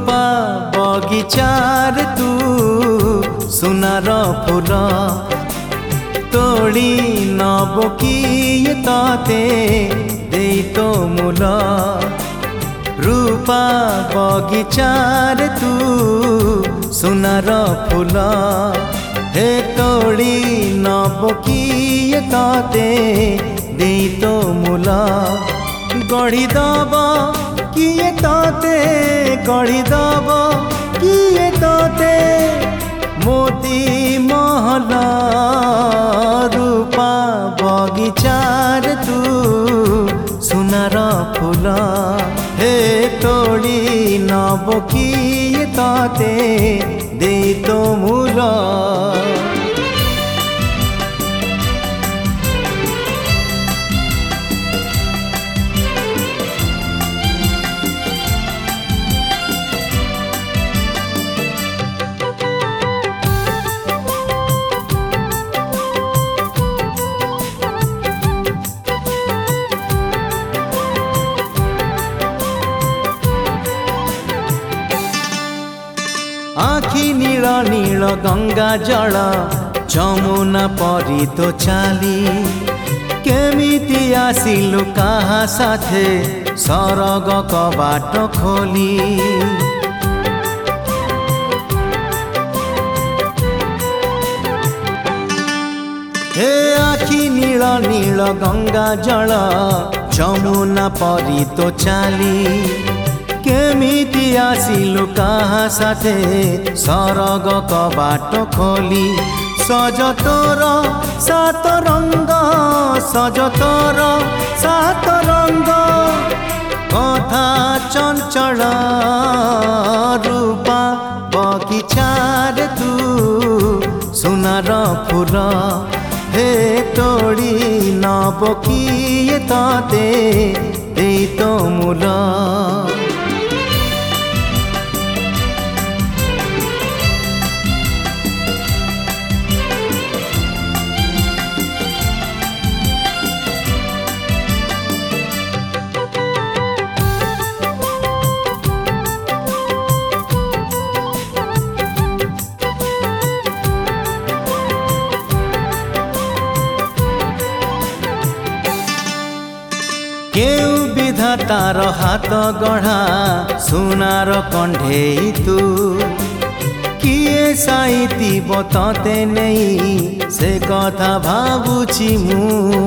रूपा बगिचार तू सुनार फूल तोड़ी नब किए ताते दे तो मूल रूपा बगिचार तू सुनार फूल हे तोड़ी नब किए ताते दे तो मूल गढ़ी दब किए ताते गढ़ी दब किए ताते मोती महल रूपा बगिचार तू सुनार फूल हे तोड़ी नब किए ताते दे तो मूल आखि नील नील गंगा जल जमुना परी तो चाली केमिति आसिलु काहा साथे सरग कबाट खोली हे आखि नील नील गंगा जल जमुना परी तो चाली केमिति आसिलु काहा साथे सरग कबाट खोली सज तोर सात रंग सज तोर सात रंग कथा चंचल रूपा बगिचार तू सुनार फूल हे तोड़ी नब किए ताते दे तो मूल केउ विधातार हाथ गढ़ा सुनार कंढे तू किए साइती बताते नहीं से कथा भावुची मु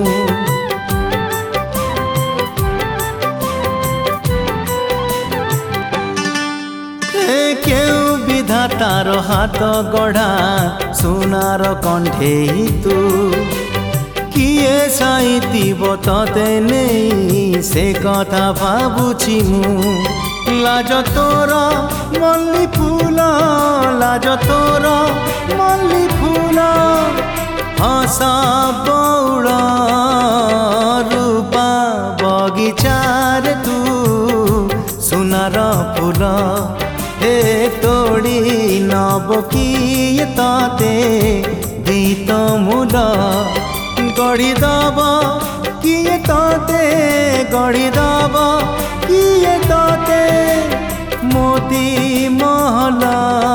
केउ विधातार हाथ गढ़ा सुनार कंढे तू किए साइती बताते नहीं से कथा भावुची मु लाज तोर मल्ली फूल लाज तोर मल्ली फूल हस बौड़ रूपा बगिचार तू सुनार फूल हे तोड़ी नब किए ताते दे तो मूल गढ़ी दब किए ताते गढ़ी दब किए ताते मोती महल